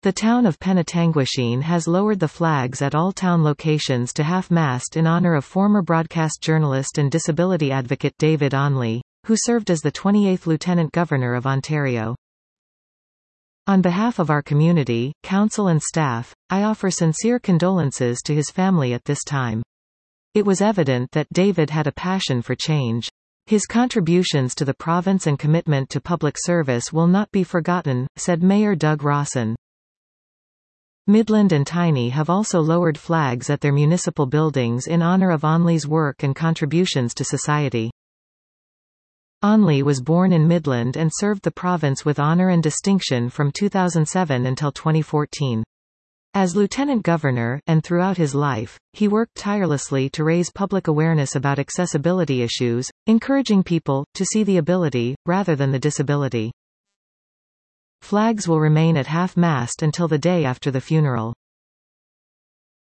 The town of Penetanguishene has lowered the flags at all town locations to half-mast in honor of former broadcast journalist and disability advocate David Onley, who served as the 28th Lieutenant Governor of Ontario. On behalf of our community, council and staff, I offer sincere condolences to his family at this time. It was evident that David had a passion for change. His contributions to the province and commitment to public service will not be forgotten, said Mayor Doug Rawson. Midland and Tiny have also lowered flags at their municipal buildings in honor of Onley's work and contributions to society. Onley was born in Midland and served the province with honor and distinction from 2007 until 2014. As Lieutenant Governor, and throughout his life, he worked tirelessly to raise public awareness about accessibility issues, encouraging people to see the ability, rather than the disability. Flags will remain at half-mast until the day after the funeral.